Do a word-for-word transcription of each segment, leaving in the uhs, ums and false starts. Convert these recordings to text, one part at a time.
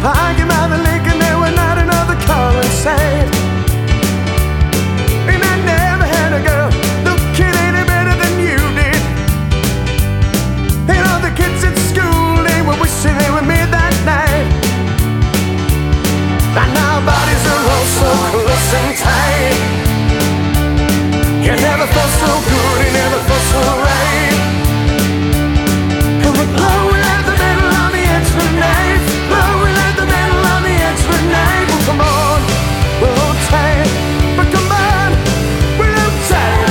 I came out the lake and there were not another call in sight. And I never had a girl looking any better than you did. And all the kids at school, they were wishing they were me that night. And our bodies are all so close and tight. You never felt so good, you never felt so right. And we're blowing at the middle on the edge of the night. Blowing at the middle on the edge of the night. Well, come on, we're all tight. But come on, we're all tight.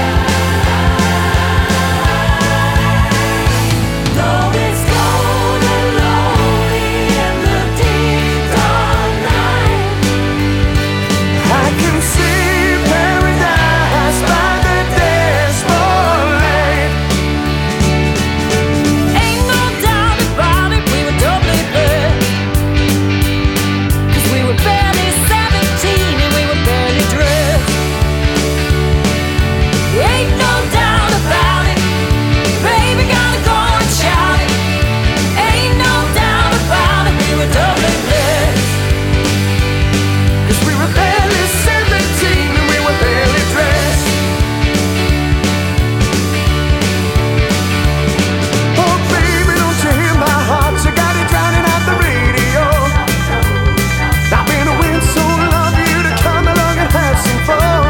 Though it's cold and lonely in the deep dark night, I can see paradise by the day's light. ain't no doubt about it, we were doubly blessed. 'Cause we were barely seventeen and we were barely dressed. Ain't no doubt about it, baby, gotta go and shout it. Ain't no doubt about it, we were doubly blessed. 'Cause we were barely seventeen and we were barely dressed. Oh baby, don't you hear my heart? You got it drowning out the radio. I've been waiting so long for you to come along and have some fun.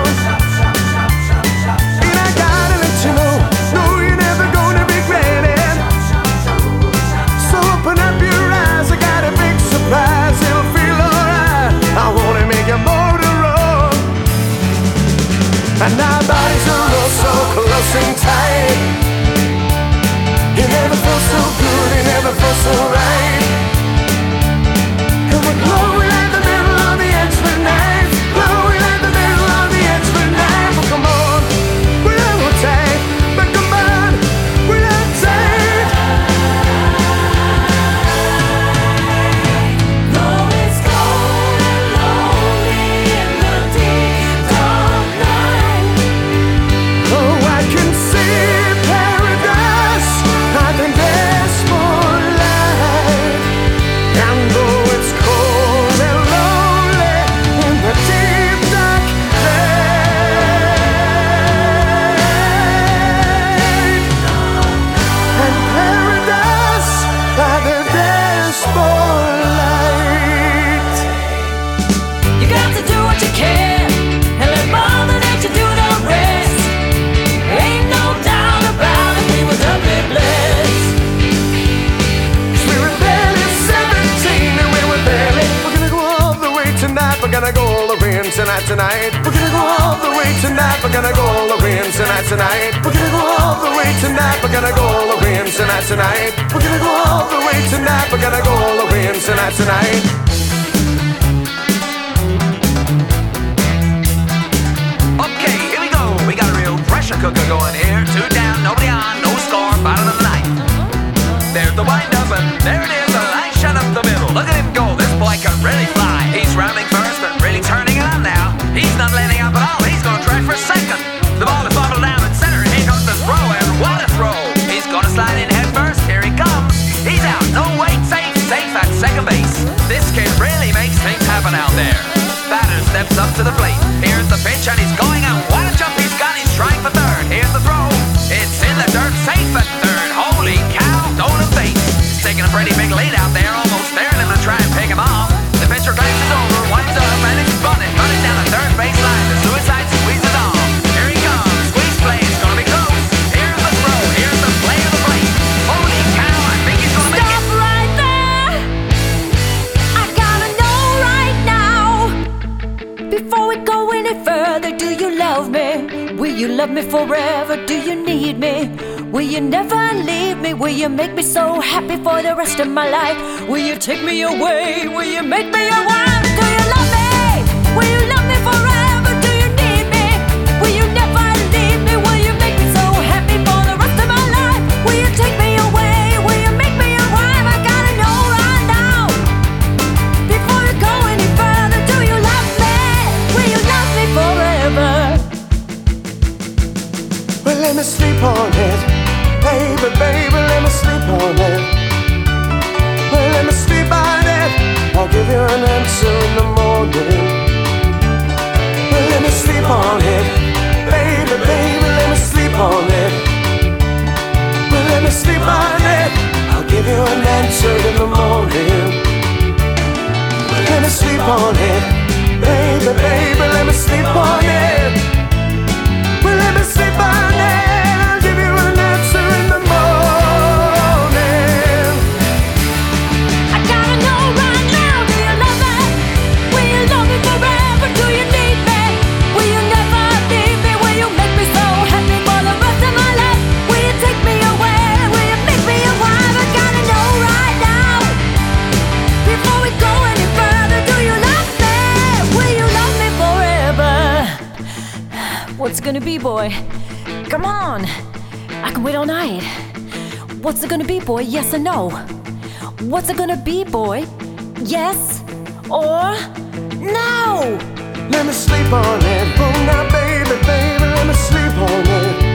And I gotta let you know, no, you're never gonna regret it. So open up your eyes, I got a big surprise. It'll feel alright. I wanna make your motor run. And our bodies are all so close and tight. You never felt so good, you never felt so right. And we're glowing at the middle of the edge of the night. Glowing at the middle of the edge of the night. Well, come on, we're all tight. But come on, we're all tight. Though it's cold and lonely in the deep dark night, Oh, I can see paradise by the day's light. And though it's cold and lonely in the deep dark night, and paradise by the day's light. you got to do what you can and let Mother Nature do the rest. Ain't no doubt about it, we were doubly blessed. We were barely seventeen and we were barely. We're gonna go all the way tonight. We're gonna go all the way in tonight, tonight. We're gonna go all the way tonight. We're gonna go all the way in tonight, tonight. We're gonna go all the way tonight. We're gonna go all the way in tonight, tonight. We're gonna go all the way tonight. We're gonna go all the way in tonight, tonight. Okay, here we go. We got a real pressure cooker going here. Two down, nobody on, no score, bottom of the ninth. There's the wind up and there it is, a line shot up the middle. Look at him go, this boy can really fly. He's rounding first but really turning it on now. He's not letting up at all, he's gonna try for second. The ball is bobbled down in center, here comes the throw, and what a throw. He's gonna slide in head first, here he comes. He's out, no wait, safe, safe at second base. This kid really makes things happen out there. Batter steps up to the plate. Here's the pitch and he's going out. What a jump he's got, he's trying for third. Here's the throw. It's in the dirt, safe at third. Holy cow, don't have faith. He's taking a pretty big lead out there, almost daring him to try and pick him off. The pitcher glances over, winds up, and it's bunted. Running down the third baseline. The suicide squeezes off. Here he comes. Squeeze play, it's gonna be close. Here's the throw. Here's the play of the plate. Holy cow, I think he's gonna make it. Stop right there. I gotta know right now, before we go any further, do you love me? Will you love me forever? Do you need me? Will you never leave me? Will you make me so happy for the rest of my life? Will you take me away? Will you make me your wife? Do you love me? Will you love me forever? Do you need me? Will you never leave me? Will you make me so happy for the rest of my life? Will you take me away? Will you make me your wife? I gotta know right now, before you go any further. Do you love me? Will you love me forever? Well, let me sleep on it. Baby, baby, let me sleep on it. Well, let me sleep on it. on it. Baby, baby, let me sleep on it. Well, let me sleep on it. I'll give you an answer in the morning. I gotta know right now, do you love me? Will you love me forever? Do you need me? Will you never leave me? Will you make me so happy for the rest of my life? Will you take me away? Will you make me a wife? I gotta know right now, before we go any further. Do you love me? Will you love me forever? What's it gonna be, boy? Come on, I can wait all night. What's it gonna be, boy? Yes or no? What's it gonna be, boy? Yes or no? Let me sleep on it. Oh, now, baby, baby, let me sleep on it.